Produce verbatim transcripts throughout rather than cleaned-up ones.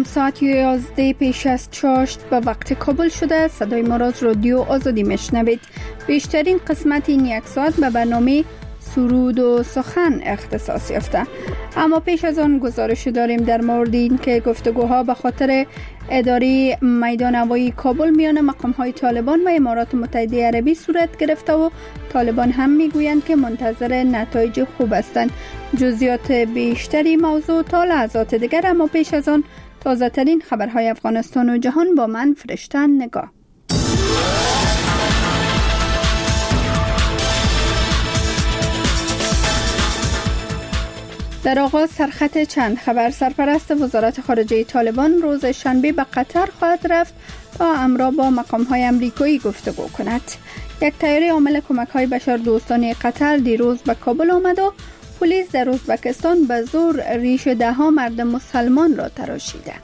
سلام، ساعت یازده پیش از چاشت به وقت کابل شده. صدای ما را از رادیو آزادی میشنوید. بیشترین قسمت این یک ساعت به برنامه سرود و سخن اختصاص یافته، اما پیش از آن گزارش داریم در مورد این که گفتگوها به خاطر اداره میدان هوایی کابل میان مقام‌های طالبان و امارات متحده عربی صورت گرفته و طالبان هم میگویند که منتظر نتایج خوب هستند. جزئیات بیشتری موضوع تا لحظات دیگر، اما پیش از آن تازه ترین خبرهای افغانستان و جهان با من فرشته نگاه. در آغاز سرخط چند خبر. سرپرست وزارت خارجه طالبان روز شنبه به قطر خواهد رفت تا امرا با مقام‌های امریکایی گفتگو کند. یک تیاره عامل کمک‌های بشردوستانه قطر دیروز به کابل آمد و پلیس در ازبکستان به زور ریش ده ها مرد مسلمان را تراشیده.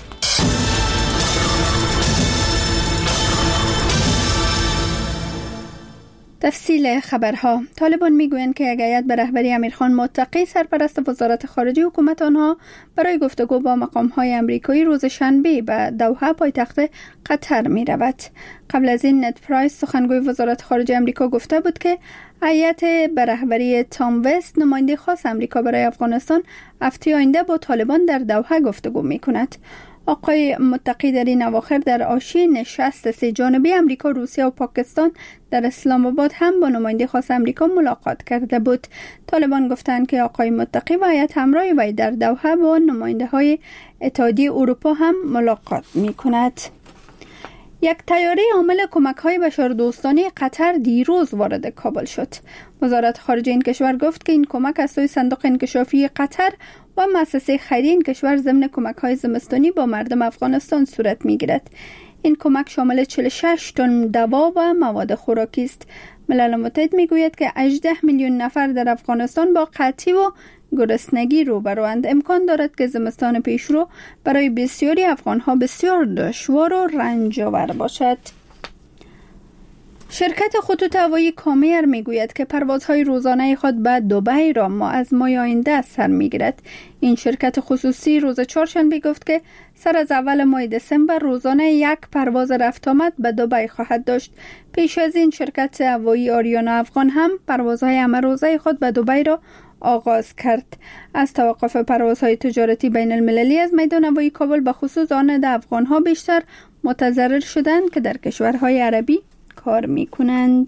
تفصیل خبرها. طالبان میگویند که یک هیئت به رهبری امیرخان متقی سرپرست وزارت خارجه حکومت آنها برای گفتگو با مقام‌های امریکایی روز شنبه به دوحه پایتخت قطر می رود. قبل از این نت پرایس سخنگوی وزارت خارجه امریکا گفته بود که هیئت به رهبری تام وست نماینده خاص امریکا برای افغانستان هفته آینده با طالبان در دوحه گفتگو می کند. آقای متقی در این اواخر در حاشیه نشست سه جانبه امریکا، روسیه و پاکستان در اسلام آباد هم با نماینده خاص امریکا ملاقات کرده بود. طالبان گفتند که آقای متقی و هیئت همراه وی در دوحه با نماینده های اتحادیه اروپا هم ملاقات می کند. یک تیاره عامل کمک‌های بشردوستانه قطر دیروز وارد کابل شد. وزارت خارجه این کشور گفت که این کمک از سوی صندوق انکشافی قطر و مؤسسه خیریه این کشور ضمن کمک‌های زمستانی با مردم افغانستان صورت می‌گیرد. این کمک شامل چهل و شش تن دوا و مواد خوراکی است. ملل متحد می‌گوید که هجده میلیون نفر در افغانستان با قحطی و گرسنگی روبروند. امکان دارد که زمستان پیشرو برای بسیاری افغان‌ها بسیار دشوار و رنج‌آور باشد. شرکت خطوط هوایی کامیر میگوید که پروازهای روزانه خود به دبی را ما از ماه آینده سر میگیرد. این شرکت خصوصی روز چهارشنبه گفت که سر از اول ماه دسامبر روزانه یک پرواز رفت آمد به دبی خواهد داشت. پیش از این شرکت هوایی آریانا افغان هم پروازهای همه روزه خود به دبی را آغاز کرد. از توقف پروازهای تجارتی بین المللی از میدان هوایی کابل به خصوص آن افغان‌ها بیشتر متضرر شدند که در کشورهای عربی کار می کنند.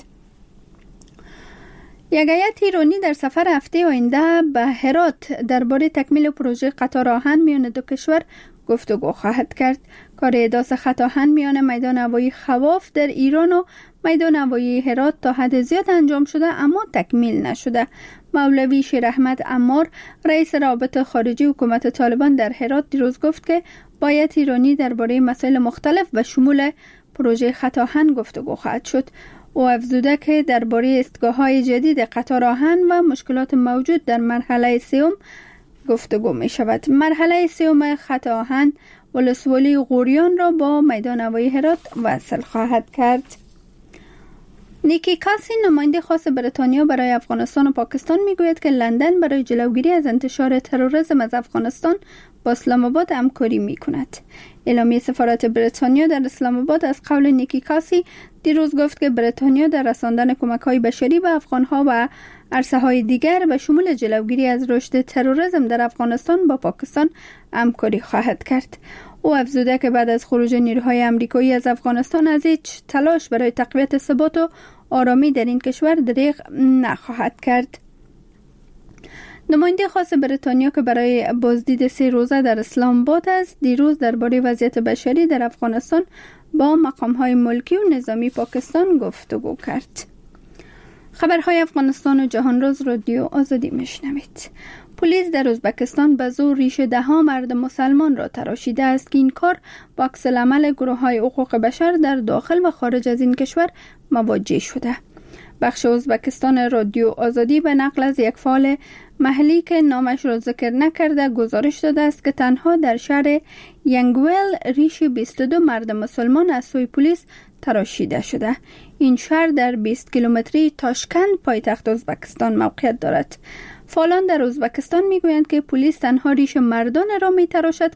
یک هیئت ایرانی در سفر هفته آینده به هرات درباره تکمیل پروژه قطار آهن میان دو کشور گفتگو خواهد کرد. کار احداث خط آهن میان میدان هوایی خواف در ایران و میدان هوایی هرات تا حد زیاد انجام شده اما تکمیل نشده. مولوی شیر احمد عمار رئیس روابط خارجی حکومت طالبان در هرات دیروز گفت که با هیئت ایرانی درباره مسائل مختلف و شمول پروژه خط آهن گفتگو خواهد شد. او افزوده که درباره ایستگاه‌های جدید قطار آهن و مشکلات موجود در مرحله سوم گفتگو می شود. مرحله سوم خط آهن ولسوالی غوریان را با میدان هوایی هرات وصل خواهد کرد. نیکی کاسی نماینده خاص بریتانیا برای افغانستان و پاکستان میگوید که لندن برای جلوگیری از انتشار تروریسم از افغانستان با اسلام آباد همکاری میکند. اعلامیه سفارت بریتانیا در اسلام آباد از قول نیکی کاسی دیروز گفت که بریتانیا در رساندن کمک‌های بشری به افغان‌ها و عرصه‌های دیگر به شمول جلوگیری از رشد تروریسم در افغانستان با پاکستان همکاری خواهد کرد. او افزوده که بعد از خروج نیروهای آمریکایی از افغانستان از هیچ تلاش برای تقویت ثبات و آرامی در این کشور دریغ نخواهد کرد. نماینده خاص بریتانیا که برای بازدید سه روزه در اسلام آباد است دیروز درباره وضعیت بشری در افغانستان با مقام‌های ملکی و نظامی پاکستان گفتگو کرد. خبرهای افغانستان و جهان روز رادیو آزادی میشنوید. پلیس در ازبکستان به زور ریش ده ها مرد مسلمان را تراشیده است که این کار با عکس العمل گروه‌های حقوق بشر در داخل و خارج از این کشور مواجه شده. بخش ازبکستان رادیو آزادی به نقل از یک فعال محلی که نامش را ذکر نکرده گزارش داده است که تنها در شهر ینگویل ریش بیست و دو مرد مسلمان از سوی پلیس تراشیده شده. این شهر در بیست کیلومتری تاشکند پایتخت ازبکستان موقعیت دارد. فعالان در ازبکستان میگویند که پلیس تنها ریش مردان را میتراشد که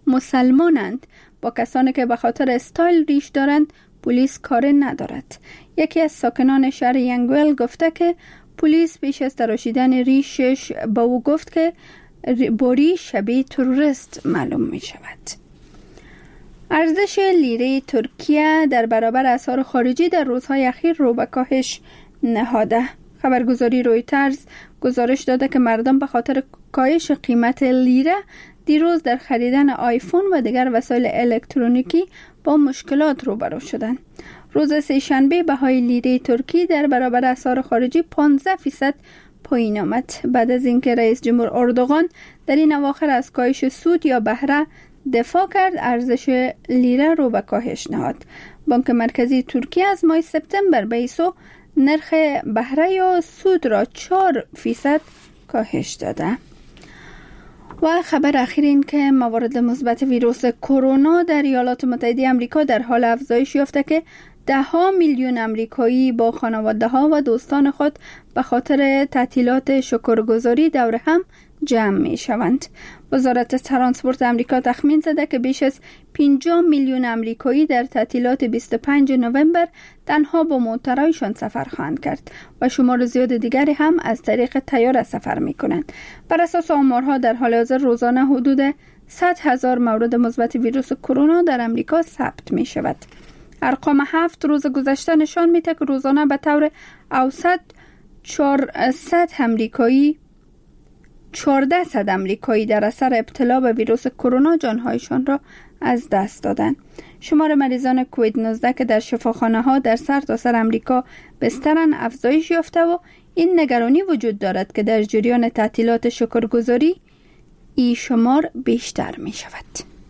مسلمانند. با کسانی که به خاطر استایل ریش دارند پلیس کار ندارد. یکی از ساکنان شهر ینگویل گفته که پلیس پیش از تراشیدن ریشش با او گفت که بوری شبیه تروریست معلوم می شود. ارزش لیره ترکیه در برابر اسعار خارجی در روزهای اخیر رو به کاهش نهاده. خبرگزاری رویترز گزارش داده که مردم به خاطر کاهش قیمت لیره دیروز در خریدن آیفون و دیگر وسایل الکترونیکی با مشکلات روبرو شدند. روز سه‌شنبه بهای لیره ترکی در برابر اسعار خارجی پانزده فیصد پایین آمد بعد از اینکه رئیس جمهور اردوغان در این اواخر از کاهش سود یا بهره دفاع کرد. ارزش لیره رو به کاهش نهاد. بانک مرکزی ترکیه از ماه سپتامبر به ایسو نرخ بهره یا سود را چهار فیصد کاهش داده. و خبر اخیر این که موارد مثبت ویروس کرونا در ایالات متحده آمریکا در حال افزایش یافته که ده ها میلیون آمریکایی با خانواده ها و دوستان خود به خاطر تعطیلات شکرگزاری دور هم جمع می شوند. وزارت ترانسپورت آمریکا تخمین زده که بیش از پنجاه میلیون آمریکایی در تعطیلات بیست و پنجم نوامبر تنها با موترایشان سفر خواهند کرد و شمار زیاد دیگری هم از طریق طیاره سفر می کنند. بر اساس آمارها در حال حاضر روزانه حدود صد هزار مورد مثبت ویروس کرونا در آمریکا ثبت می شود. ارقام هفت روز گذشته نشان می دهد که روزانه به طور اوسط چهارصد آمریکایی چهارصد آمریکایی در اثر ابتلا به ویروس کرونا جانهایشان را از دست دادند. شمار مریضان کووید نوزده که در شفاخانه ها در سرتاسر آمریکا بسترند افزایش یافته و این نگرانی وجود دارد که در جریان تعطیلات شکرگزاری این شمار بیشتر می شود.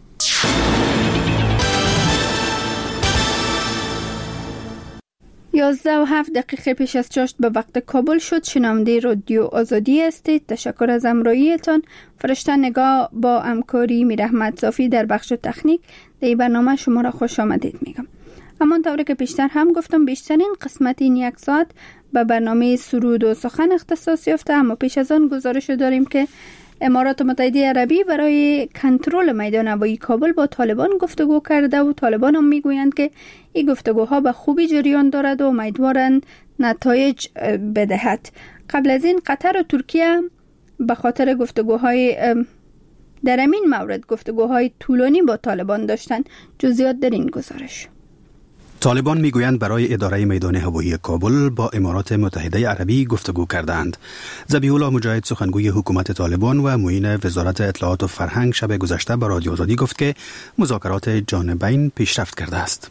یازده و هفت دقیقه پیش از چاشت به وقت کابل شد. شنونده رادیو آزادی هستید. تشکر از همراهیتان. فرشته نگاه با همکاری میر احمد صافی در بخش تکنیک در این برنامه شما را خوش آمدید میگم. همان طوری که پیشتر هم گفتم بیشترین قسمت این یک ساعت به برنامه سرود و سخن اختصاص یافته، اما پیش از آن گزارش داریم که امارات متحده عربی برای کنترل میدان هوایی کابل با طالبان گفتگو کرده و طالبان هم میگویند که این گفتگوها به خوبی جریان دارد و امیدوارند نتایج بدهد. قبل از این قطر و ترکیه به خاطر گفتگوهای در همین مورد گفتگوهای طولانی با طالبان داشتند. جزئیات در این گزارش. طالبان میگویند برای اداره میدان هوایی کابل با امارات متحده عربی گفتگو کردند. ذبیح الله مجاهد سخنگوی حکومت طالبان و معین وزارت اطلاعات و فرهنگ شب گذشته به رادیو آزادی گفت که مذاکرات جانبین پیشرفت کرده است.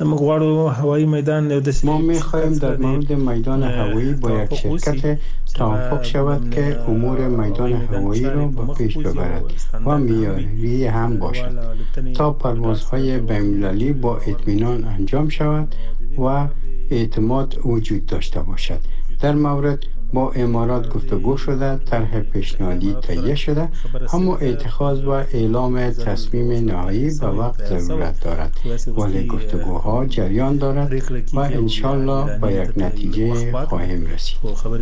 ما می‌خواهیم در مورد میدان هوایی با یک شرکت توافق شود که امور میدان هوایی را به پیش ببرد و معیاری هم باشد تا پروازهای بین‌المللی با اطمینان انجام شود و اعتماد وجود داشته باشد. در مورد با امارات گفتگو شده، طرح پیشنهادی تهیه شده، اما اتخاذ و اعلام تصمیم نهایی به وقت ضرورت دارد، ولی گفتگوها جریان دارد و انشالله به یک نتیجه خواهیم رسید.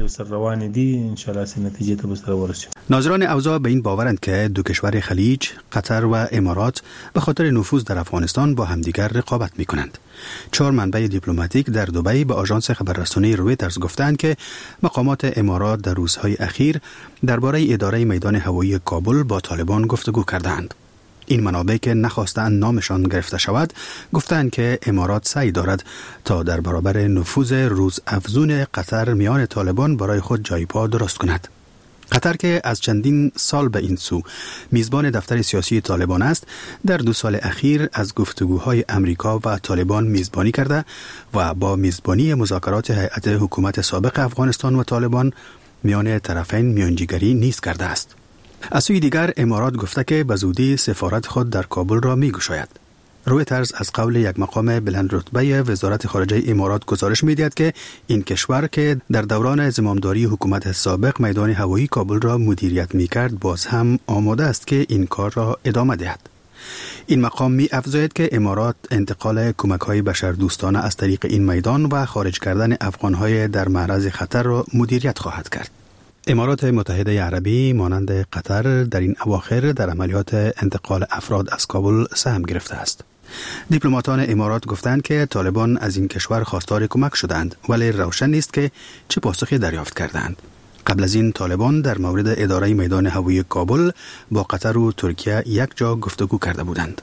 ناظران اوضاع به این باورند که دو کشور خلیج، قطر و امارات به خاطر نفوذ در افغانستان با همدیگر رقابت می کنند. چهار منبع دیپلماتیک در دبی به آژانس خبررسانی رویترز گفتند که مقامات امارات در روزهای اخیر درباره اداره میدان هوایی کابل با طالبان گفتگو کردند. این منابع که نخواستند نامشان گرفته شود گفتند که امارات سعی دارد تا در برابر نفوذ روزافزون قطر میان طالبان برای خود جای پا درست کند. قطر که از چندین سال به این سو میزبان دفتر سیاسی طالبان است، در دو سال اخیر از گفتگوهای امریکا و طالبان میزبانی کرده و با میزبانی مذاکرات هیئت حکومت سابق افغانستان و طالبان میان طرفین میانجیگری نیز کرده است. از سوی دیگر امارات گفته که به زودی سفارت خود در کابل را میگشاید. رویترز از قول یک مقام بلند رتبه وزارت خارجه امارات گزارش می‌دهد که این کشور که در دوران زمامداری حکومت سابق میدان هوایی کابل را مدیریت می‌کرد باز هم آماده است که این کار را ادامه دهد. این مقام می‌افزاید که امارات انتقال کمک‌های بشردوستانه از طریق این میدان و خارج کردن افغان‌های در معرض خطر را مدیریت خواهد کرد. امارات متحده عربی مانند قطر در این اواخر در عملیات انتقال افراد از کابل سهم گرفته است. دیپلماتان امارات گفتند که طالبان از این کشور خواستار کمک شدند، ولی روشن نیست که چه پاسخی دریافت کردند. قبل از این طالبان در مورد اداره میدان هوایی کابل با قطر و ترکیه یک جا گفتگو کرده بودند.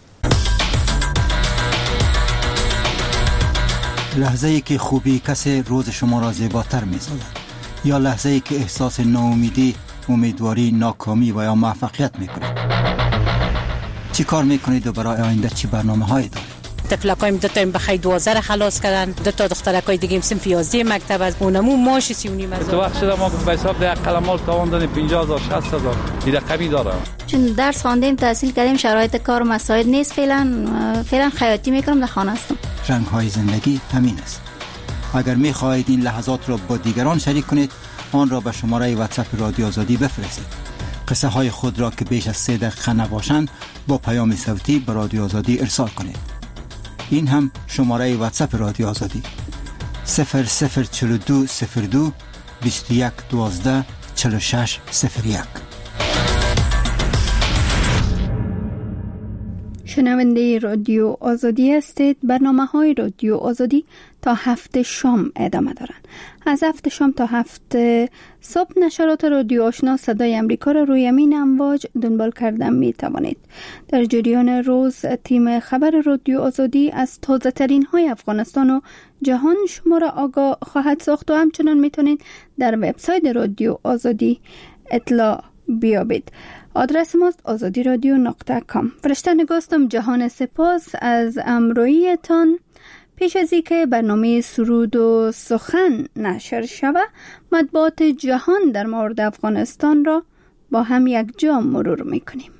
لحظه ای که خوبی کسی روز شما را زیباتر می سازد، یا لحظه ای که احساس ناامیدی، امیدواری، ناکامی و یا موفقیت می کنید. چی کار می کنید و برای آینده چی برنامه هایی دارید؟ تفلقایم دو تا بخی دوازده را خلاص کردن، دو تا دخترکای دیگه هم صنف یازده مکتب از اونمو ماش سی و نیم هزار. تو وقت شده ما به حساب ده قلمال تاوان دادیم پنجاه هزار شصت هزار این رقمی داره. چون درس خواندیم تحصیل کردیم شرایط کار مساعد نیست، فعلا فعلا خیاطی میکنم، در خانه هستم. رنگ های زندگی همین است. اگر می خواهید این لحظات را با دیگران شریک کنید، آن را به شماره واتساپ رادیو آزادی بفرستید. قصه های خود را که بیش از سه دقیقه نباشند با پیام صوتی به رادیو آزادی ارسال کنید. این هم شماره واتساپ رادیو آزادی صفر صفر چهل و دو صفر دو بیست و یک دوازده چهل و شش صفر یک. شنونده رادیو آزادی هستید. برنامه های رادیو آزادی تا هفت شام ادامه دارند. از هفت شام تا هفت صبح نشرات رادیو آشنا صدای امریکا را روی امین امواج دنبال کردن می توانید. در جریان روز تیم خبر رادیو آزادی از تازه ترین های افغانستان و جهان شما را آگاه خواهد ساخت و همچنان می توانید در وبسایت رادیو آزادی اطلاع بیابید. آدرس ماست آزادی رادیو نقطه کام. فرشته نگاستم جهان سپاس از امرویتان. پیش از اینکه برنامه سرود و سخن نشر شود، مطبوعات جهان در مورد افغانستان را با هم یک جا مرور میکنیم.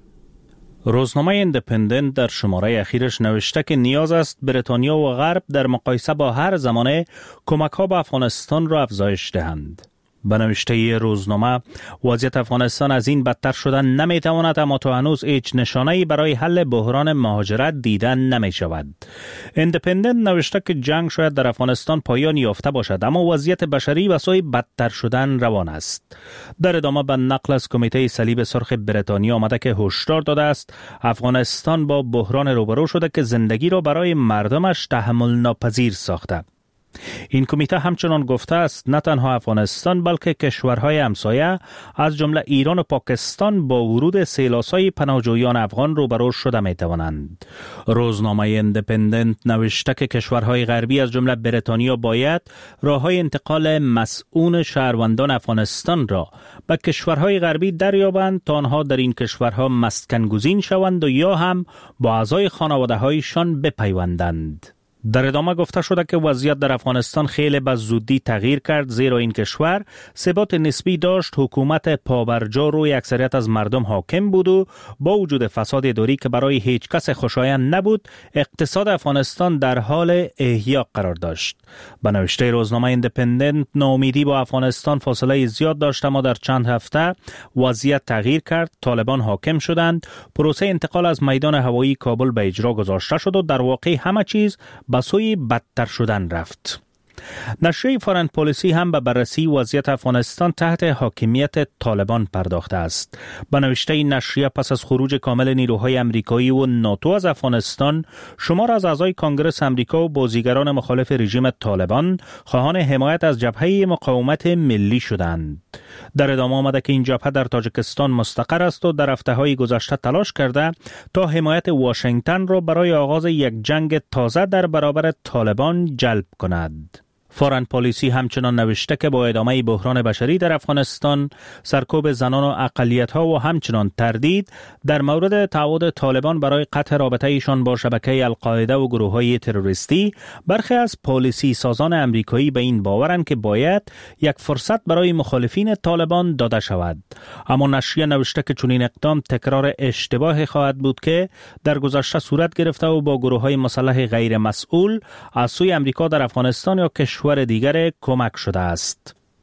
روزنامه ایندیپندنت در شماره اخیرش نوشته که نیاز است بریتانیا و غرب در مقایسه با هر زمانه کمک‌ها به افغانستان را افزایش دهند. به نوشته روزنامه وضعیت افغانستان از این بدتر شدن نمیتواند، اما تا هنوز هیچ نشانه‌ای برای حل بحران مهاجرت دیده نمی شود. ایندیپندنت نوشته که جنگ شاید در افغانستان پایان یافته باشد، اما وضعیت بشری به سوی بدتر شدن روان است. در ادامه به نقل از کمیته صلیب سرخ بریتانیا آمده که هشدار داده است افغانستان با بحران روبرو شده که زندگی را برای مردمش تحمل ناپذیر ساخته. این کمیته همچنان گفته است نه تنها افغانستان بلکه کشورهای همسایه از جمله ایران و پاکستان با ورود سیلاسای پناهجویان افغان روبرو شده می توانند. روزنامه ایندیپندنت نوشته که کشورهای غربی از جمله بریتانیا باید راههای انتقال مسئول شهروندان افغانستان را به کشورهای غربی دریابند تا آنها در این کشورها مسکن گزین شوند و یا هم با اعضای خانواده‌هایشان بپیوندند. در ادامه گفته شده که وضعیت در افغانستان خیلی به زودی تغییر کرد، زیرا این کشور ثبات نسبی داشت، حکومت پابرجا روی اکثریت از مردم حاکم بود و با وجود فساد اداری که برای هیچ کس خوشایند نبود، اقتصاد افغانستان در حال احیا قرار داشت. به نوشته روزنامه ایندیپندنت ناامیدی با افغانستان فاصله زیاد داشت، اما در چند هفته وضعیت تغییر کرد، طالبان حاکم شدند، پروسه انتقال از میدان هوایی کابل به اجرا گذاشته شد و در واقع همه چیز به سوی بدتر شدن رفت. نشریه فارن پالیسی هم به بررسی وضعیت افغانستان تحت حاکمیت طالبان پرداخته است. به نوشته این نشریه پس از خروج کامل نیروهای امریکایی و ناتو از افغانستان، شمار از اعضای کانگرس امریکا و بازیگران مخالف رژیم طالبان خواهان حمایت از جبهه مقاومت ملی شدند. در ادامه آمده که این جبهه در تاجیکستان مستقر است و در هفته‌های گذشته تلاش کرده تا حمایت واشنگتن را برای آغاز یک جنگ تازه در برابر طالبان جلب کند. فارن پالیسی همچنان نوشته که با ادامه بحران بشری در افغانستان، سرکوب زنان و اقلیت‌ها و همچنان تردید در مورد تعهد طالبان برای قطع رابطه ایشان با شبکه القاعده و گروه‌های تروریستی، برخی از پالیسی سازان امریکایی به این باورند که باید یک فرصت برای مخالفین طالبان داده شود. اما نشریه نوشته که چنین اقدام تکرار اشتباه خواهد بود که در گذشته صورت گرفته و با گروه‌های مسلح غیر مسئول از سوی امریکا در افغانستان یا کشور دیگر کمک شده است.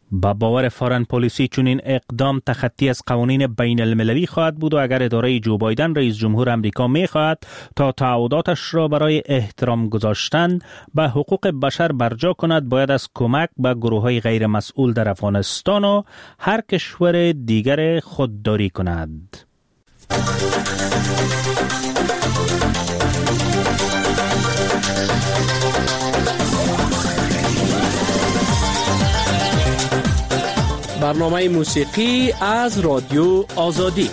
با باور فارن پالیسی چنین اقدام تخطی از قوانین بین المللی خواهد بود و اگر اداره جو بایدن رئیس جمهور امریکا می خواهد تا تعهداتش را برای احترام گذاشتن به حقوق بشر برجا کند، باید از کمک به گروه‌های غیر مسئول در افغانستان و هر کشور دیگر خودداری کند. برنامه موسیقی از رادیو آزادی.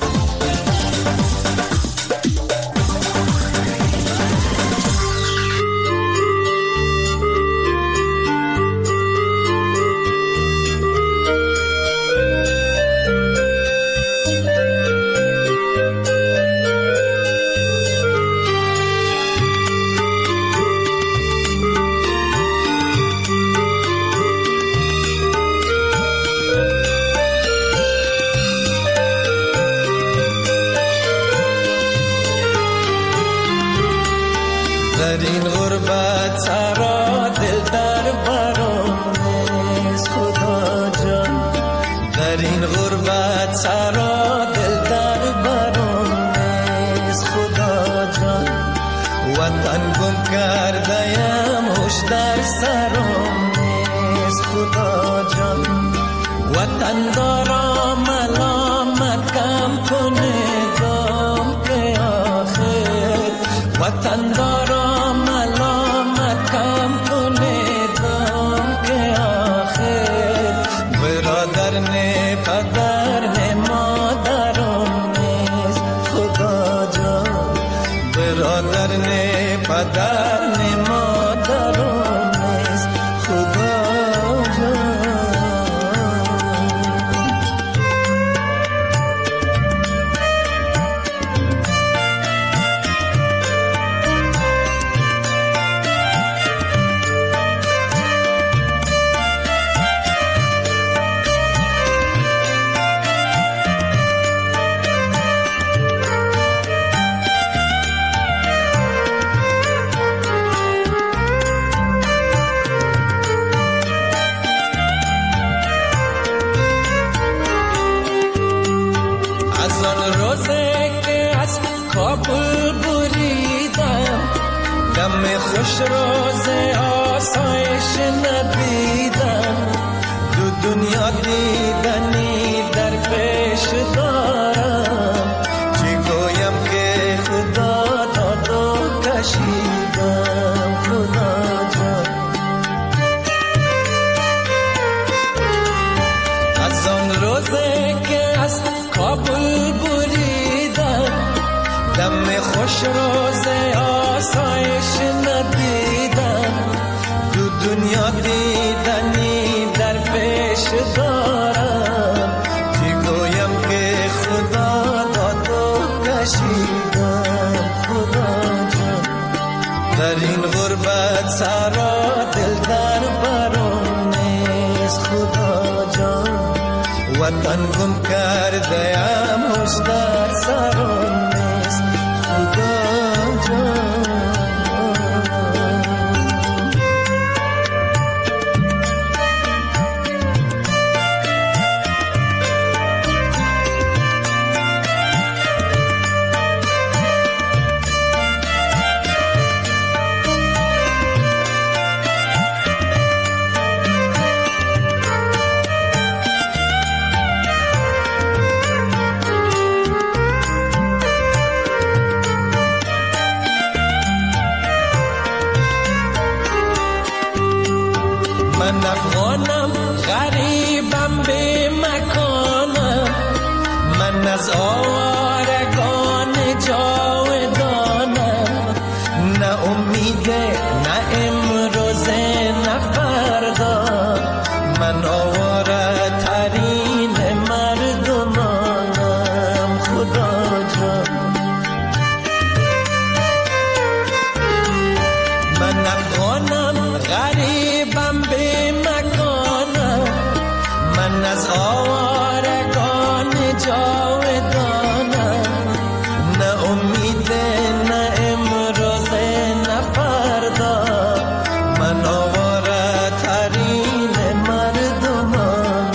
من آواره ترین مردمان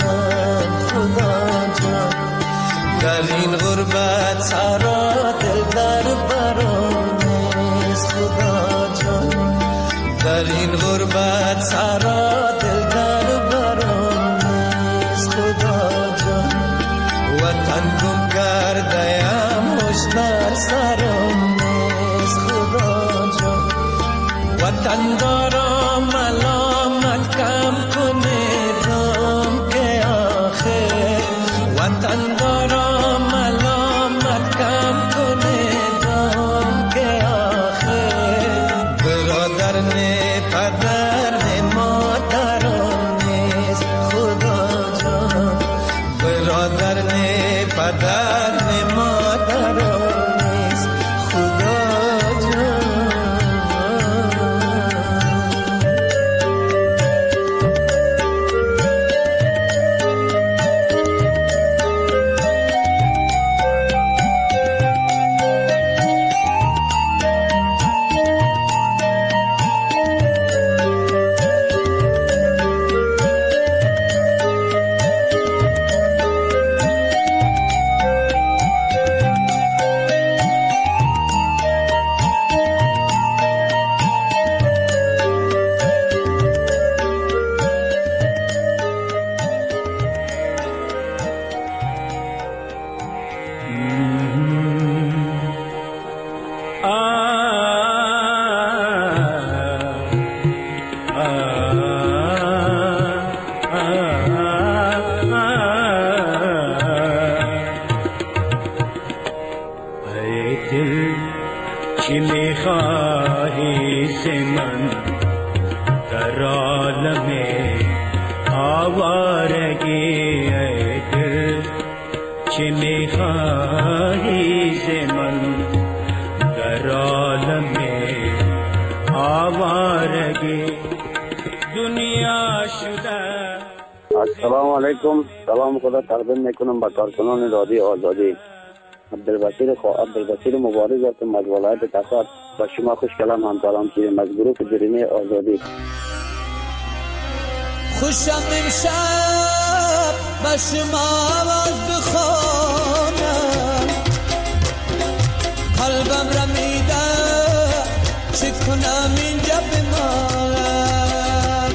وطن دارا ملامت کم کنه دام که آخر وطن دارا ملامت کم کنه دام که آخر برادر نه پدر نه مادران نیست خدا جان برادر نه پدر نه مادران نیست خدا السلام علیکم. سلام خدا تقدیم میکنم به کارکنان رادیو آزادی. عبدالبصیر خو عبدالبصیر مبارز هستم از ولایت کسات. با شما خوش کلام همکارم که از گروه جریمه آزادی. خوشم امشب با شما آواز بخوانم قلبم را میده چه کنم اینجا بمانم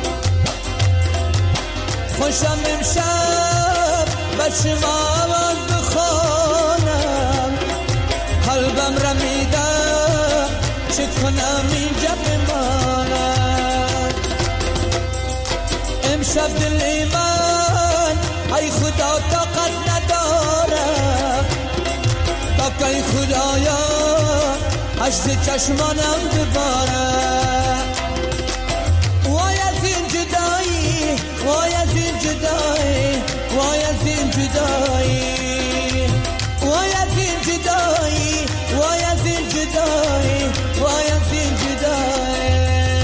خوشم امشب با شما آواز بخوانم قلبم را میده چه کنم اینجا بمانم امشب دل من ای خدا طاقت ندارم تا که ای خدایا عجز چشمانم ببارم وای از این جدایی وای از این جدایی وای از این جدایی وای از این جدایی وای از این جدایی وای از این جدایی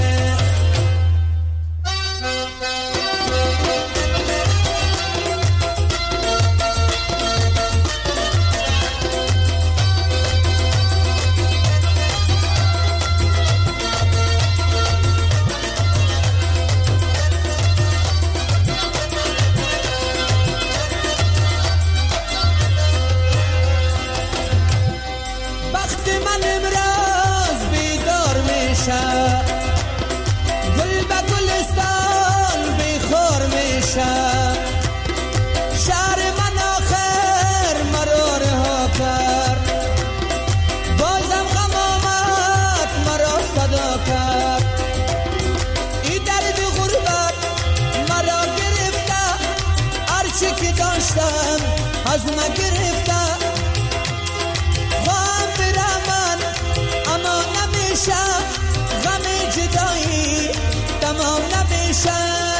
گل به گلستان بیخور میشه شهر من آخر مرا رها کرد بازم غم آمد مرا صدا کرد این درد غربت مرا گرفته هرچی که داشتم از من گرفته خواهم برم من اما نمیشه غم جدایی تمام نمیشه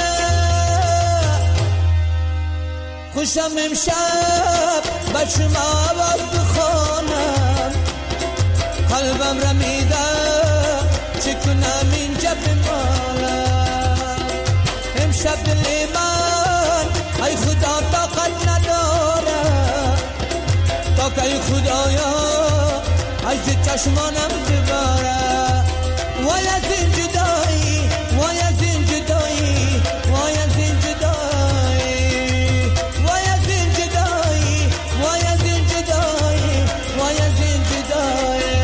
خوشم امشب با شما آواز بخوانم قلبم را میده چه کنم اینجا بمانم امشب دل من ای خدا طاقت نداره تا که ای خدایا عجز چشمانم بباره وای از این جدایی وای از این جدایی وای از این جدایی وای از این جدایی وای از این جدایی وای از این جدایی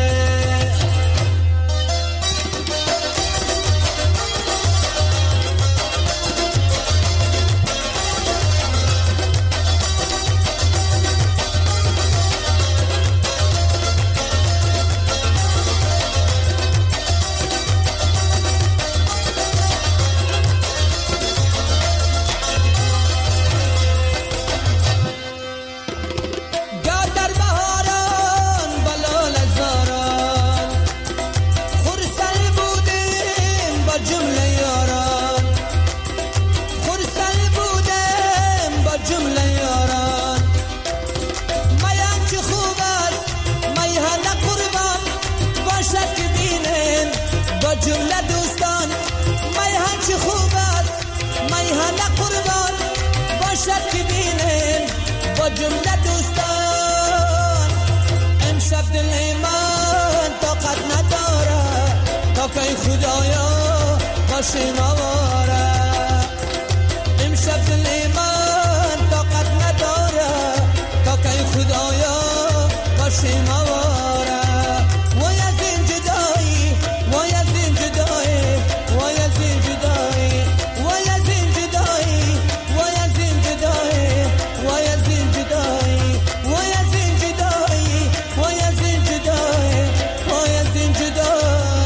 باشه مواره امشب دل من طاقت نداره تا که خدایا باشه مواره وای از این جدایی وای از این جدایی وای از این جدایی وای از این جدایی وای از این جدایی وای از این جدایی وای از این جدایی وای از این جدایی وای از این جدایی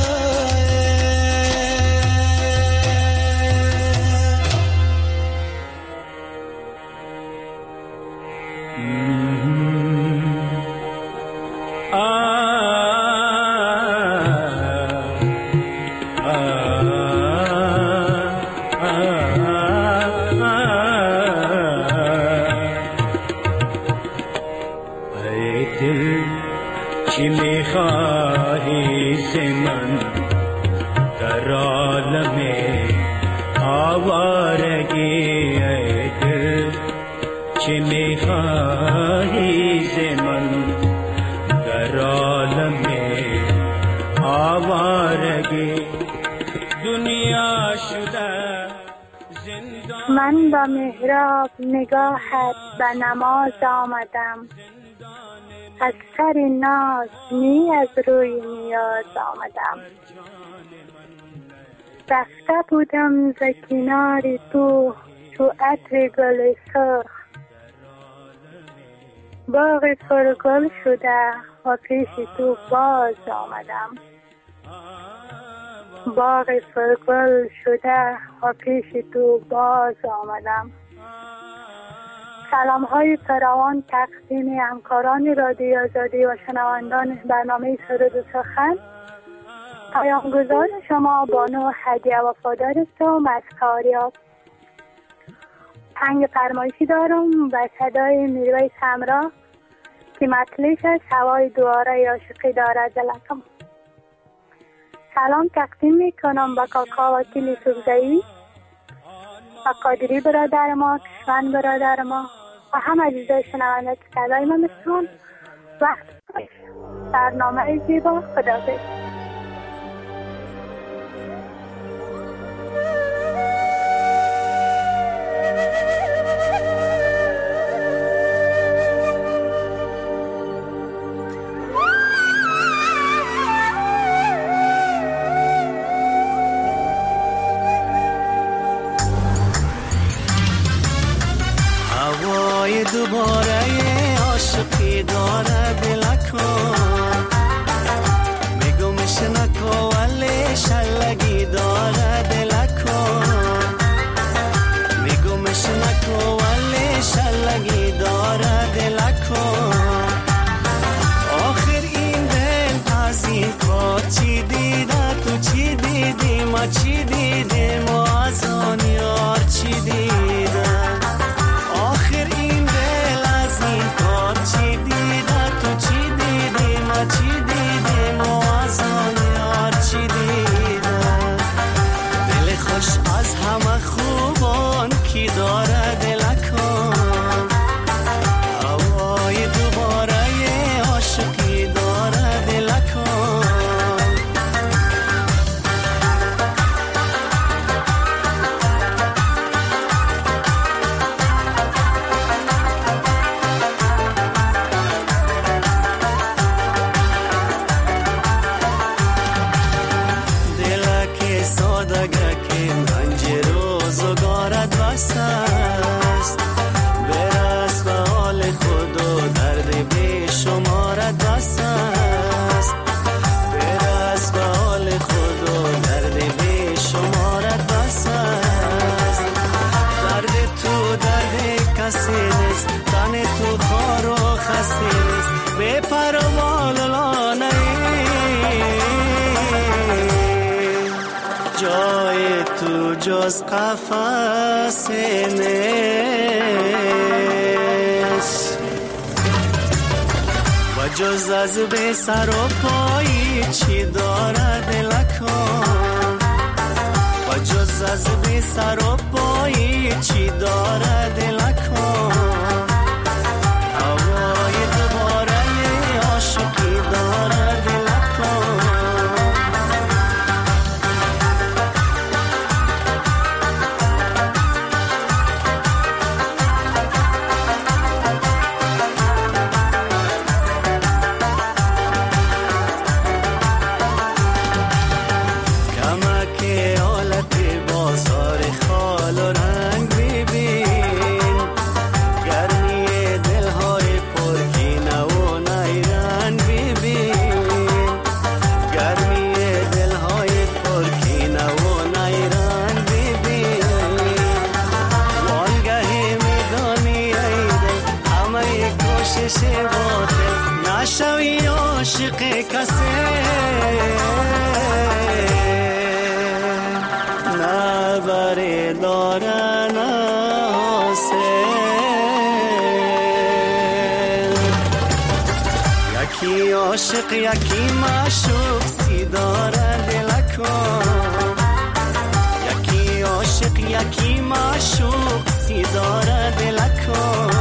من با محراب نگاهت به نماز آمدم از سر ناز نی از روی نیاز آمدم رفته بودم ز کنار تو تو عطر گل سرخ باغ پرگل شده و پیش تو باز آمدم باغ پرگل شده و پیش تو باز آمدم. سلام های فراوان تقدیم همکاران رادیو آزادی و شنوندان برنامه سرود و سخن. پیامگذار شما بانو هدیه وفادار هستم از کاریاب. تنگ فرمایشی دارم و صدای میرویس همراه که مطلعش از هوای دواره عاشقی دارد دلکم. سلام تقدیم میکنم با کاکا وکیل سوزایی و قادری برادر ما، کشمن برادر ما و همه عزیزای شنونده که صدای ما میشنون. وقت برنامه زیبا، خداحافظ. دوباره عاشقی داره دلکم میگمش نکو ولی شلگی داره دلکم میگمش نکو ولی شلگی داره دلکم آخر این دل از این کار چی دیده تو چی دیدی ما چی دیدی ما از آن یار چی دیده آخر این چی دیده تو چی دیدی ما چی دیدی موازان یار چی دیده دل خوش از همه خوبان کی داره دلکم هوای دوباره عاشقی داره دلکم است برس به حال خود و درد بی شمارت بس است برس به حال خود و درد بی شمارت بس است درد تو درد کسی نیست تن تو خار و خسته نیست بی پروال لانه جای تو جز قفس نیست و جز از به سر و پایی چی داره دلکم و جز از به سر و پایی چی داره دلکم هوای دوباره عاشقی داره دلکم عشق باطل نشوی عاشق کسی نه بری داره نه یکی عاشق یکی معشوق سی داره دلکو یکی عاشق یکی معشوق سی داره دلکو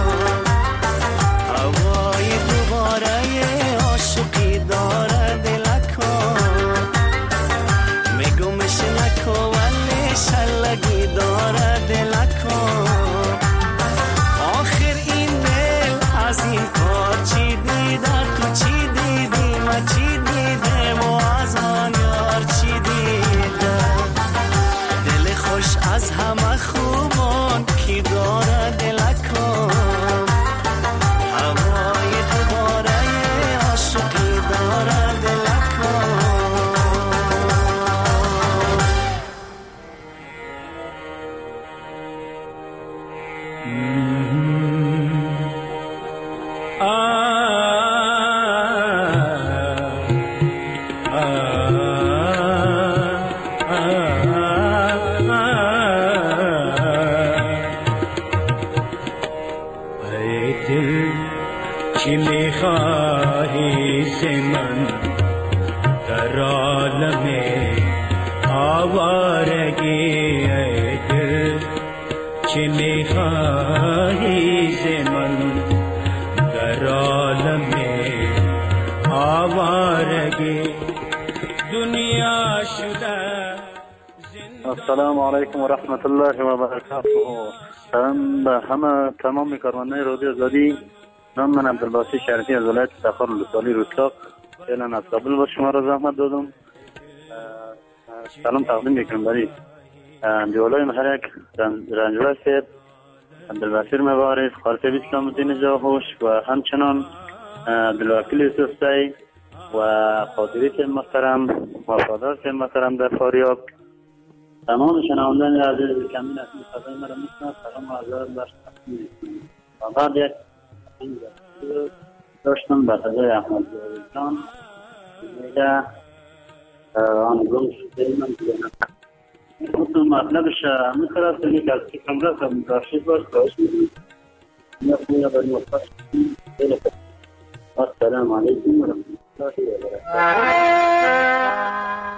هوای دوباره عاشقی داره دلکو میگمش نکو ولی شلگی داره دلکو آخر این دل از این کار چی دیده تو چی دیدی ما چی دیده و از آن یار چی دیده دل خوش از همه خوبان کی داره دلکو هوای دوباره عاشقی داره دلکو السلام علیکم و رحمت الله و برکاته. سلام به همه تمام کارمندان رادیو آزادی. نام من عبدالباسی شریفی از ولایت تخار لسالی رستاق فعلا از کابل با شما را زحمت دادم. سلام تقدیم میکنم برای دیولای محرک رنجور سید عبدالبصیر مبارز خالصه اسلام الدین جاهوش و همچنان دلوکیل یوسف سعی و قادری سید محترم وفادار سید محترم در فاریاب. تمام شنوندگان عزیز کمین از این صدای مرا میشنوند سلام و عرض بر تقدیم میکنم. و بعد یک داشتم به صدای احمد جان میگه آن گم شده من دیگه نکنم مطلبش مثل است که از فکرم رفتم داشتید باش باش میدونم یا خویا بر مصطفی خیلی خوب. السلام علیکم و رحمت الله و برکاته.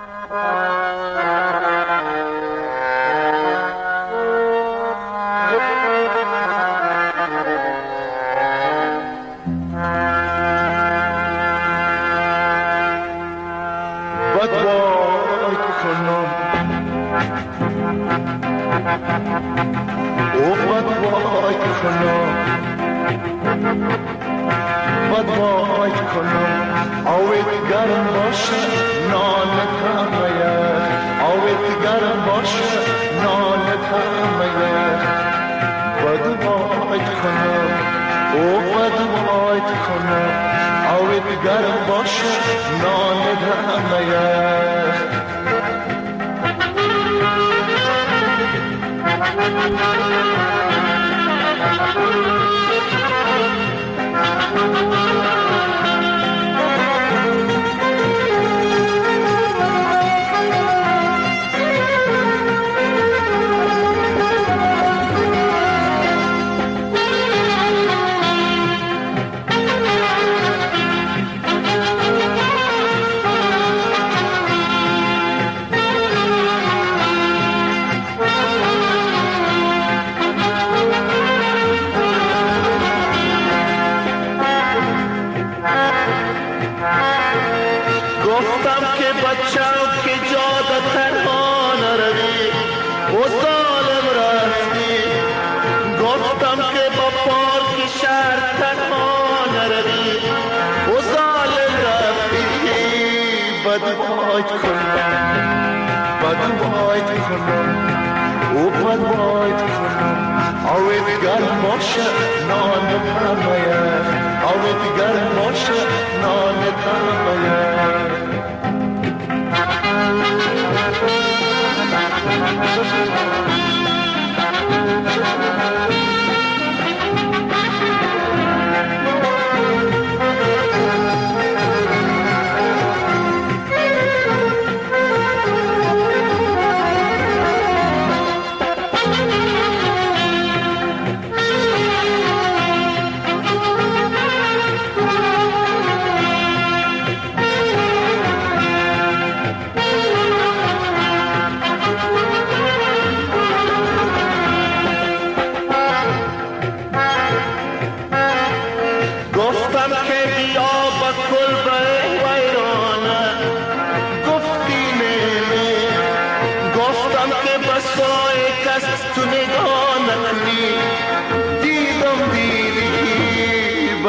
وای کنم آویت گرم باشه نان تمایه آویت گرم باشه نان تمایه بد وای کنم او بد وای کنم آویت گرم باشه نان تمایه وای کنم بد وای کنم او بد وای کنم آویت گرم باشه نان تمایه آویت گرم باشه نان تمایه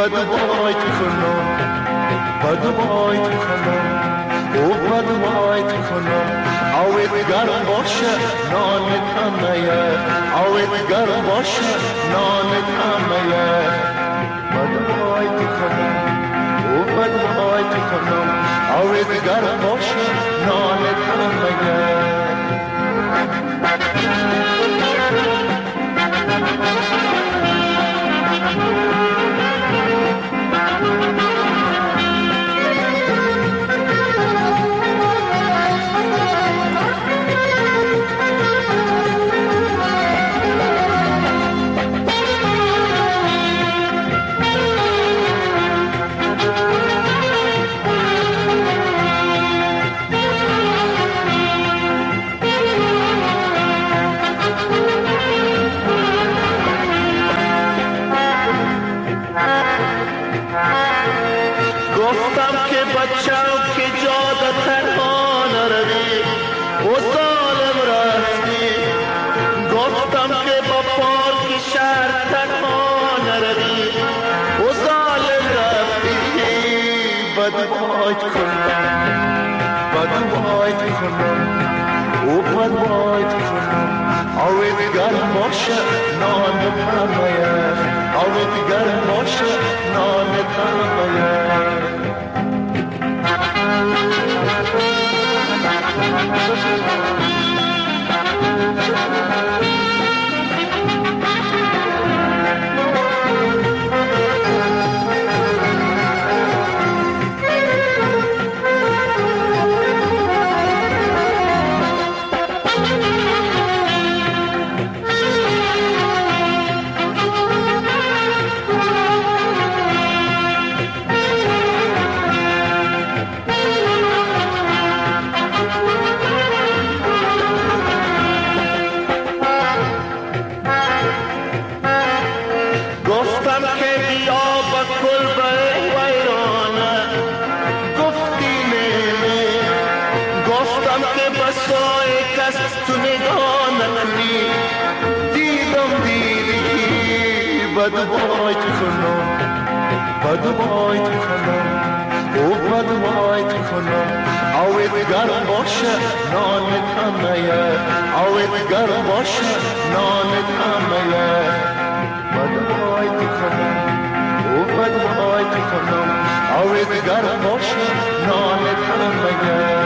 بدوایت کنم بدوایت کنم او بدوایت کنم آویت گرم باشه نانت همه آویت گرم باشه نانت همه بدوایت کنم او بدوایت کنم آویت گرم باشه نانت همه بدوایت کنم بدوایت کنم او بدوایت کنم آویت گرم باشه نانت همه آویت گرم باشه نانت همه بدوایت کنم بدوایت کنم او بدوایت کنم آویت گرم باشه نانت همه آویت گرم باشه نانت همه بدوایت کنم او بدوایت کنم آویت گرم باشه نانت همه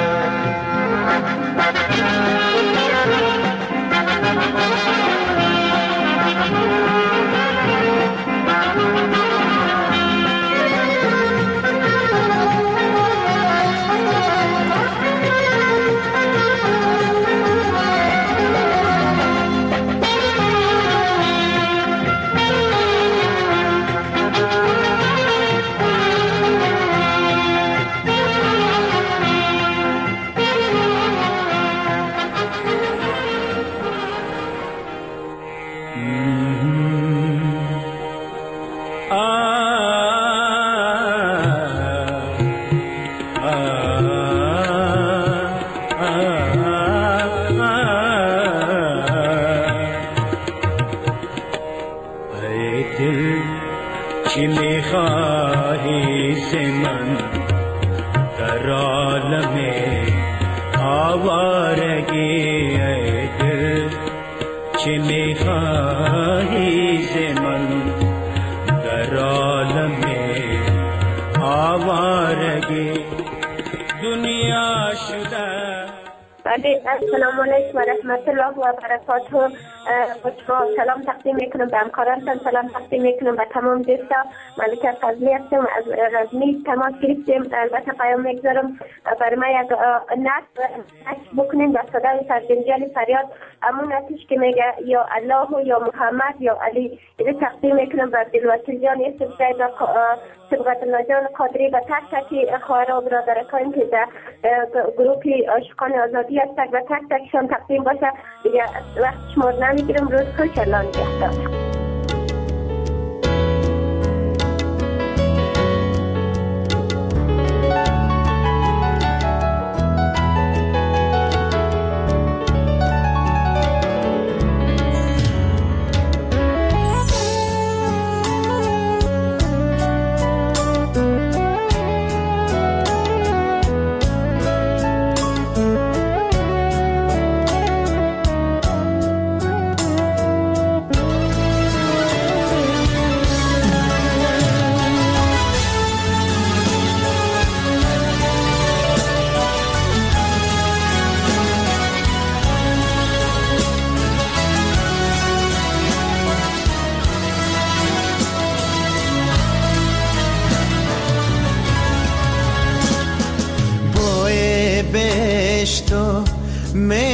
السلام علیکم و رحمت الله و برکاته. با سلام تقدیم میکنم به همکارانتان، سلام تقدیم میکنم به تمام دوستا. ملکه فضلی هستم از رزمی تماس گرفتیم. البته پیام میگذارم برای ما یک نشر بکنین به صدای سرجنجال فریاد امون اتش که میگه یا الله یا محمد یا علی. اینو تقدیم میکنم به عبدالوکیل جان یوسف زید و سبقت الله جان قادری و تک تک خواهر و برادرکان که در گروپی عاشقان آزادی هستند و تک تکشان تقدیم باشه. دیگه وقت شمار نمیگیرم. روز خوش، الله نگهدار.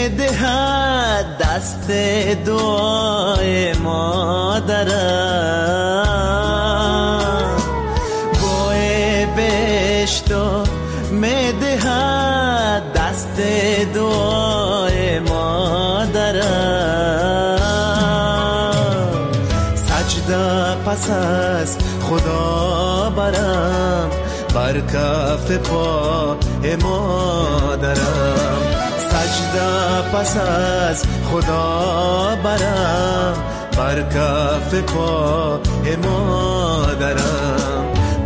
میدهد دست دعای مادرم، بوی بهشتو میدهد دست دعای مادرم. سجده پس از خدا برم بر کف پای مادرم، سجده پس از خدا برم بر کف پای مادرم.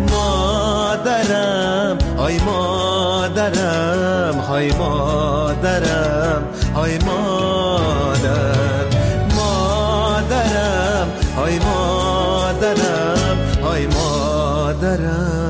مادرم آی مادرم، های مادرم، های مادر، مادرم های مادرم، های مادرم.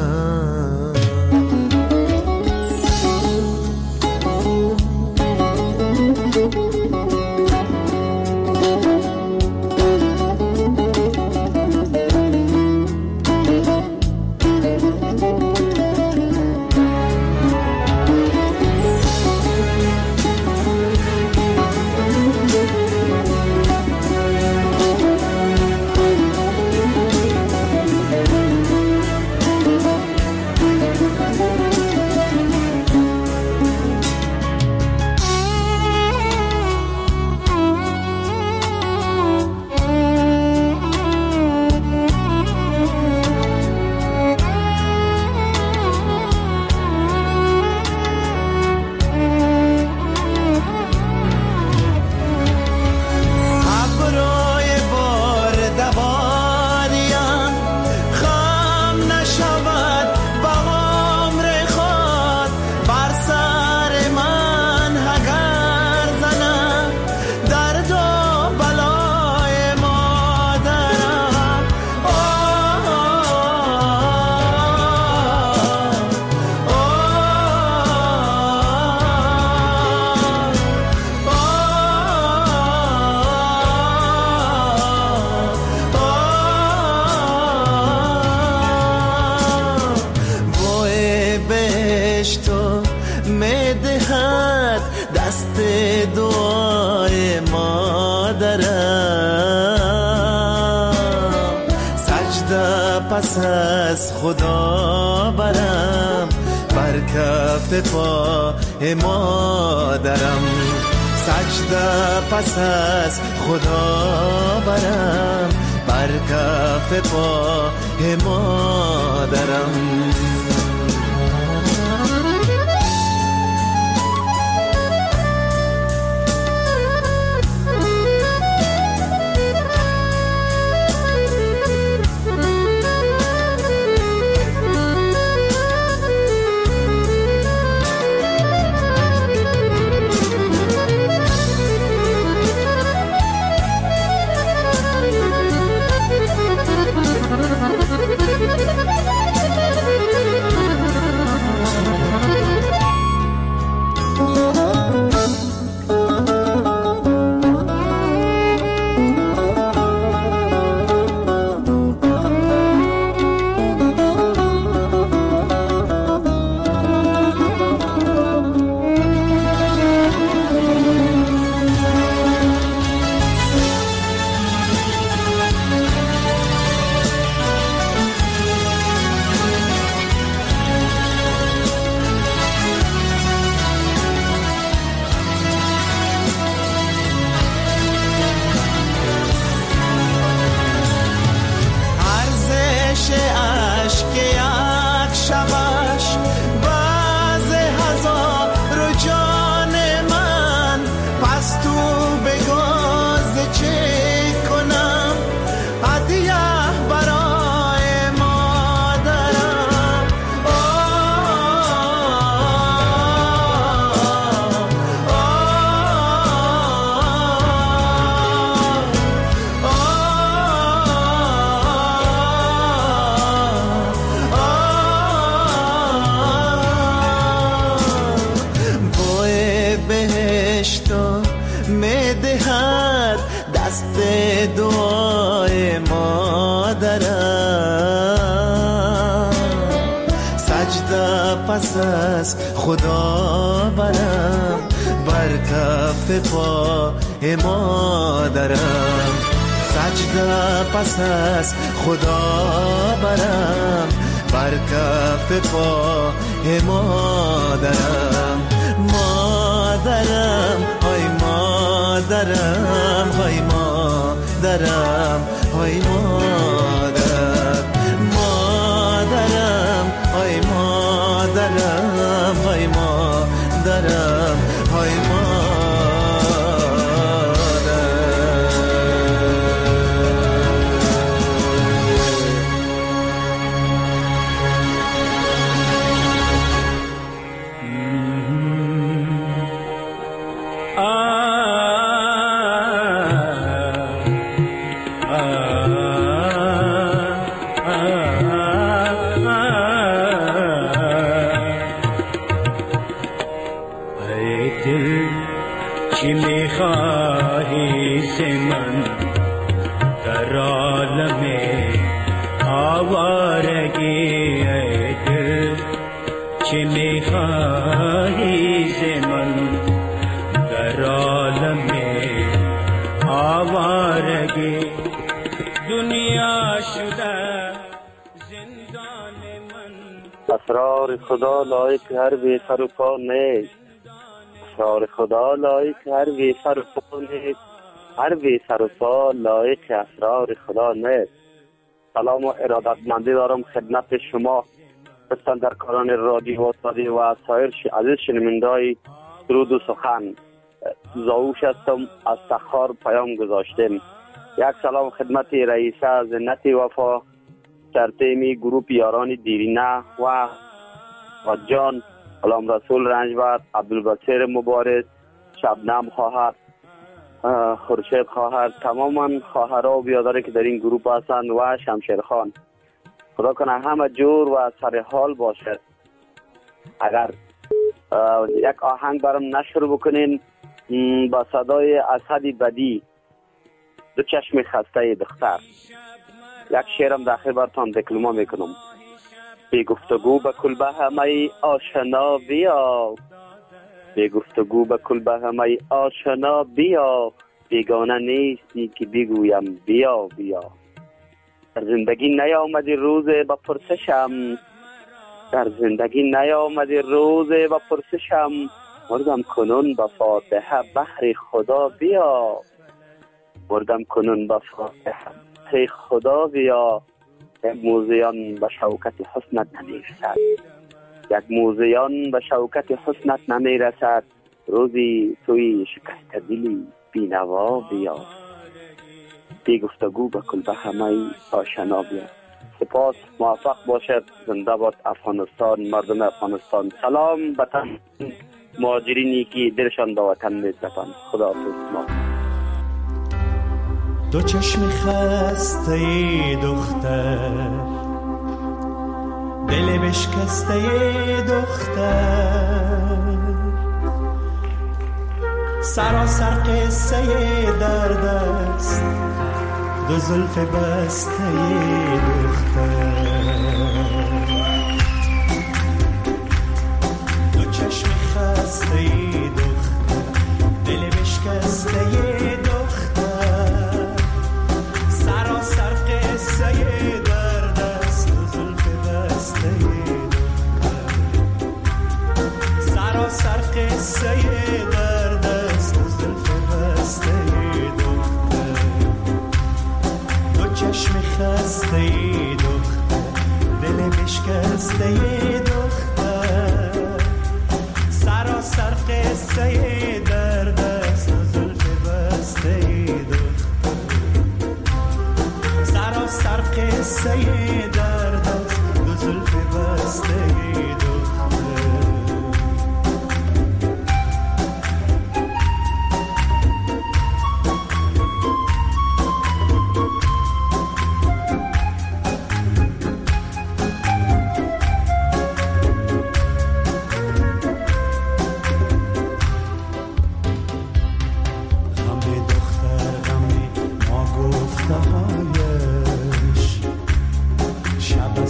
پس از خدا برم بر کف پای مادرم، سجده پس از خدا برم بر کف پای مادرم. پس از خدا برم بر کف پای مادرم، سجده پس از خدا برم بر کف پای مادرم. مادرم های مادرم های مادرم های مادر، مادرم های مادرم های مادرم های مادر. اسرار خدا لایق هر بی سر و پا نیست، اسرار خدا لایق هر بی سر و پا نیست، هر بی سر و پا لایق اسرار خدا نیست. سلام و ارادتمندی دارم خدمت شما بستاندرکاران رادیو آزادی و سایر عزیز شنونده‌های درود و سخن. زاوش هستم از تخار پیام گذاشتم. یک سلام خدمت رئیسه زنت وفا در تیمی گروپ یاران دیرینه و جان غلام رسول رنجبر، عبدالبصیر مبارز، شبنم خواهر، خورشید خواهر، تماما خواهرها و بیادره که در این گروپ هستند و شمشیر خان. خدا کنه همه جور و سر حال باشد. اگر یک آهنگ برام نشر بکنین با صدای اسد بدی، دو چشم خسته دختر، یک شعرم داخل برتان دکلمه میکنم. بی گفتگو به کلبه همه آشنا بیا، بی گفتگو به کلبه همه آشنا بیا، بیگانه نیستی که بگویم بیا بیا. در زندگی نیامدی روز با پرسشم، در زندگی نیامدی روز با پرسشم، مردم کنون با فاتحه بحر خدا بیا، مردم کنون با فاتحه خدا بیا. یک موزیان به شوکت حسنت نمیرسد، یک موزیان به شوکت حسنت نمیرسد، روزی توی شکست دلی بینوا بیا. بی گفتگو به کلبه همه آشنا بیا. سپاس، موفق باشد. زنده باد افغانستان، مردم افغانستان. سلام به تمام مهاجرینی که دلشان به وطن می‌سپارند. خداحافظ. ما دو چشم خسته دختر، دل بشکسته دختر، سراسر قصه درد است دو زلف بسته دختر. دو چشم خسته دختر، دل بشکسته دختر، سراسر قصه درد است دو زلف بسته دختر، سراسر قصه درد است دو زلف بسته دختر. دو چشم خسته دختر، دل بشکسته دختر، سراسر قصه درد است دو زلف بسته دختر، سراسر قصه درد است دو زلف بسته دختر. شب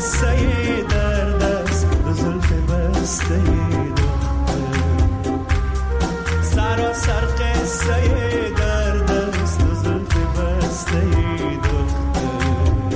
قصه درد است دو زلف بسته دختر سراسر قصه درد است دو زلف بسته دختر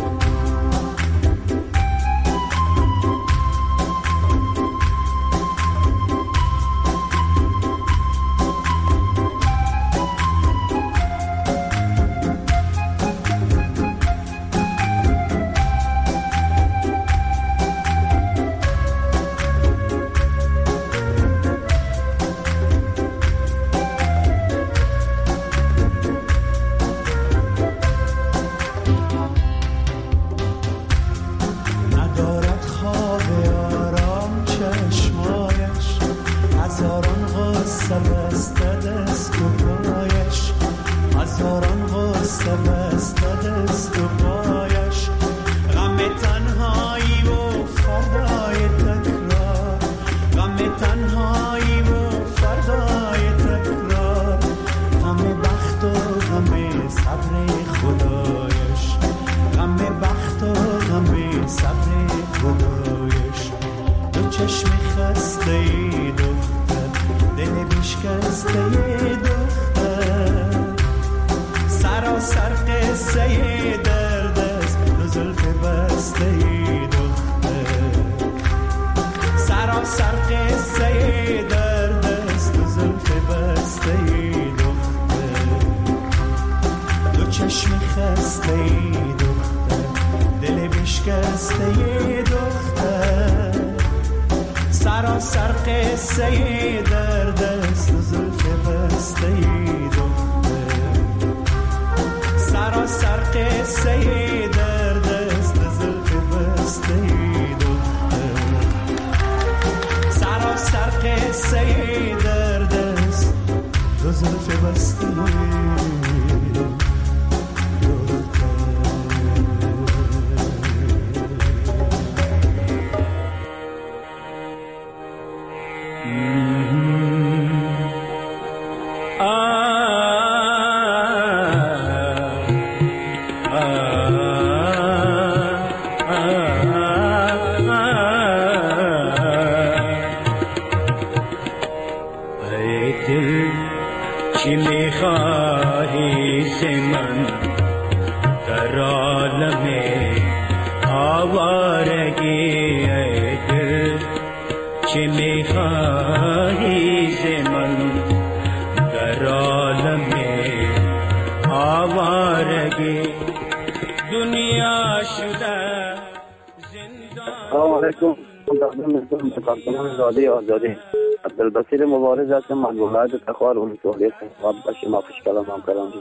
رادی آزادی عبدالبصیر مبارز هستم از ولایت تخار ولسوالی خود به شما خوش کلام هم کلام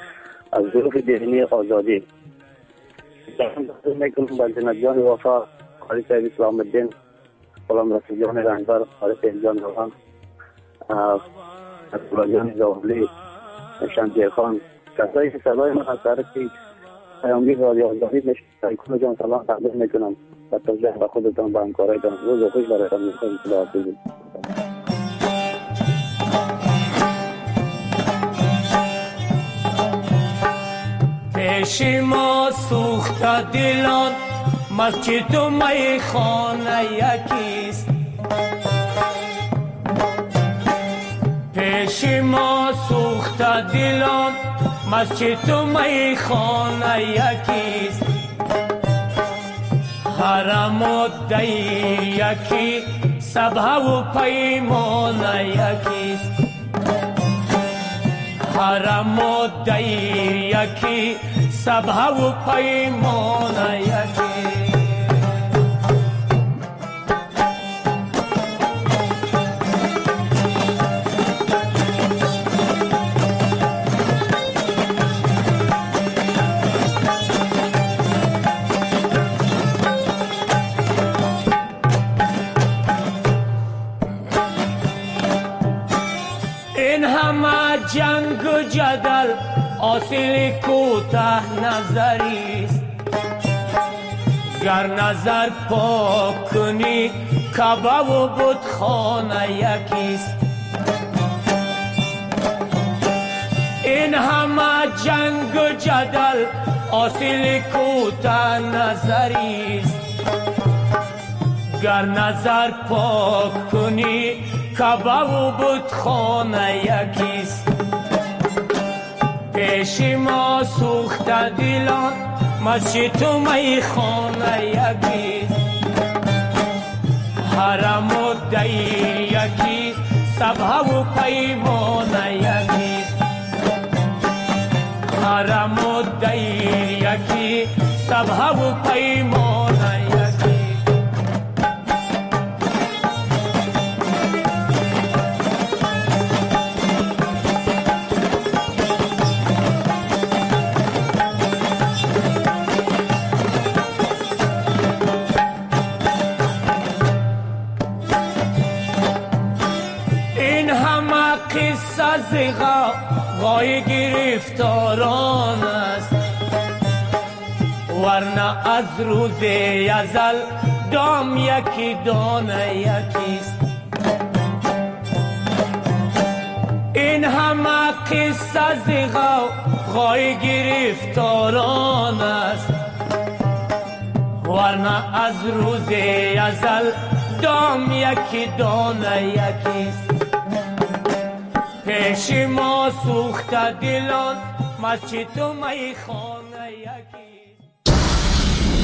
از ظروف ذهنی آزادی میکنم با جناب جان وفا قاری صاحب اسلام الدین غلام رسول جان رهبر قاری صاحب جان روان عبدالله جان زاولی شمشیر خان کسایی که صدای من از طرف پیامگیر رادیو آزادی میشنوید کل جان سلام تقدیم میکنم و توجه به خودتان به همکارایتان روز خوش برایتان می‌خواهیم. خداحافظ. پیش ما سوخته دلان مسجد و میخانه یکیست پیش ما سوخته دلان مسجد و میخانه یکیست حرم و دی یکی سبه و پیمان یکیست حرم و دی یکی سبه و پیمان یکی جنگ و جدل حاصل کوته نظریست گر نظر پاک کنی کعبه و بتخانه یکیست این همه جنگ و جدل حاصل کوته نظریست گر نظر پاک کنی کعبه و بتخانه یکیست پیش ما سوخته دلان مسجد و میخانه یکیست حرم و دیر یکی سبحه و پیمانه یکیست حرم و دیر یکی سبحه و پیمانه یکی این همه قصه زغا غای گرفتاران است ورنه از روز ازل دام یکی دانه یکیست این همه قصه زغا غای گرفتاران است ورنه از روز ازل دام یکی دانه یکیست پیش ما سوخته دلان مسجد و میخانه